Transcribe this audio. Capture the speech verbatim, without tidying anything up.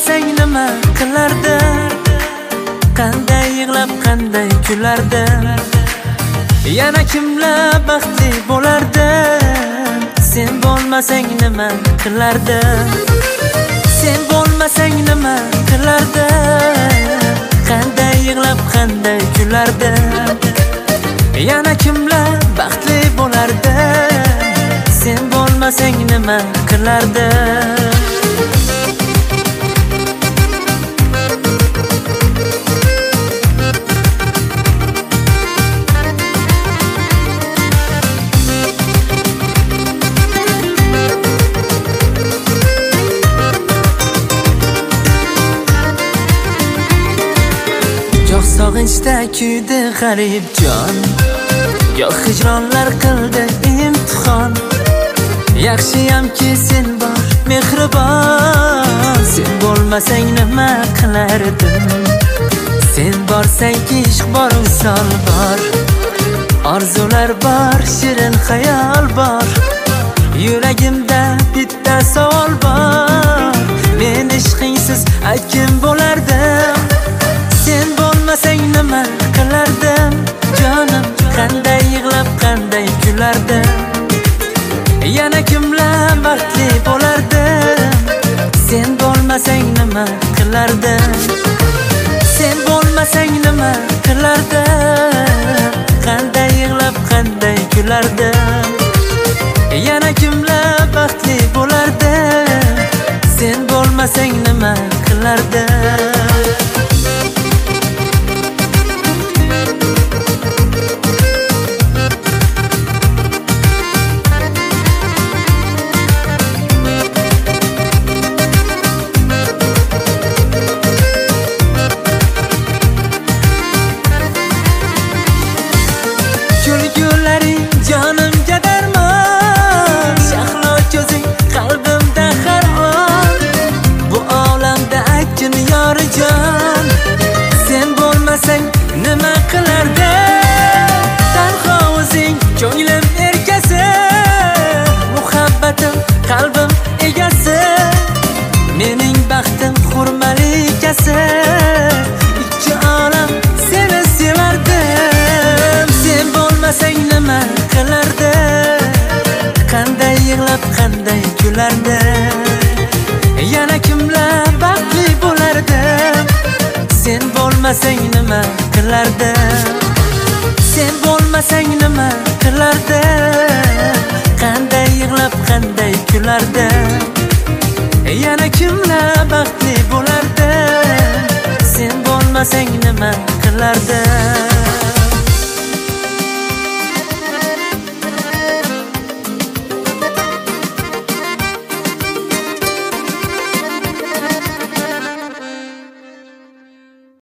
bo'lmasang nima qilardi? Qanday yig'lab, qanday kulardi? Yana kimlar baxtli bo'lardi? Sen bo'lmasang nima qilardi? Sen bo'lmasang nima qilardi? Qanday yig'lab, qanday kulardi? Yana kimlar baxtli bo'lardi? Sen bo'lmasang nima qilardi? Goh sog'inchda kuydi g'arib jon, goh hijronlar qildi imtihon. Yaxshiyamki sen bor, mehribon. Sen bo'lmasang nima qilardim? Sen borsangki ishq bor, visol bor, orzular bor, shirin xayol bor. Yuragimda bitta savol bor, men ishqingsiz kim bo'lardim? Sen bo'lmasang nima qilardim? Jonim, qanday yig'lab, qanday kulardim? Yana kimlar baxtli bo'lardi? Sen bo'lmasang nima qilardim? Sen bo'lmasang nima qilardim? Qanday yig'lab, qanday kulardim? Yana kimlar baxtli bo'lardi? Sen bo'lmasang nima qilardim? Kulgularing jonimga darmon, shahlo ko'zing qalbimda har on. Bu olamda akin yorijon, sen bo'lmasang nima qilardim? Tanho o'zing ko'nglim erkasi, muhabbatim qalbim egasi, mening baxtim hurmalikasi. Ikki olam seni sevardim. Sen bo'lmasang nima qilardi? Qanday yig'lab, qanday kulardi? Yana kimlar baxtli bo'lardi? Sen bo'lmasang nima qilardi? Sen bo'lmasang nima qilardi? Qanday yig'lab, qanday kulardi? Yana kimlar baxtli bo'lardi? Sen bo'lmasang nima qilardi?